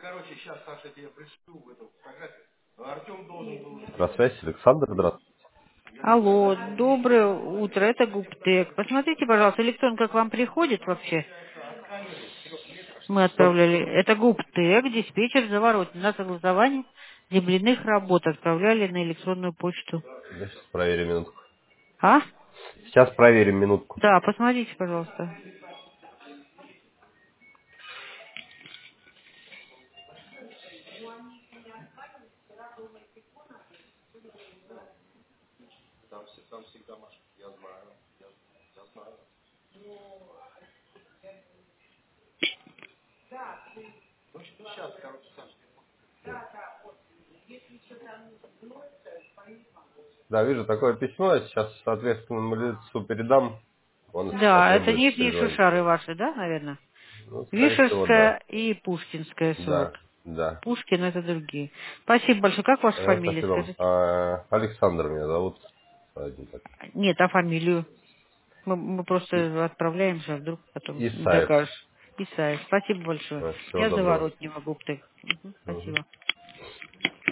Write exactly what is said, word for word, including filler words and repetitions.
На связь Александр, здравствуйте. Алло, доброе утро, это Гуптек. Посмотрите, пожалуйста, электронка к вам приходит вообще? Мы Что? отправляли. Это Гуптек, диспетчер Заворотни. На согласование земляных работ отправляли на электронную почту. Да, сейчас проверим минутку. А? Сейчас проверим минутку. Да, посмотрите, пожалуйста. Да, вижу такое письмо, я сейчас соответственному лицу передам. Он, если Да, это потребуется, нижние перезвонит. шушары ваши, да, наверное? Ну, скорее всего, да. Вишерская и Пушкинская сорок. Да, да. Пушкин это другие. Спасибо большое. Как ваша Э, фамилия, Спасибо вам. скажите? А, Александр меня зовут. Один так. Нет, а фамилию? Мы, мы И- просто отправляем же, а вдруг потом не Исаев. докажешь. Исаев, спасибо большое. Э, Всего Я доброго. заворот не могу. Мгм, Мгм. спасибо.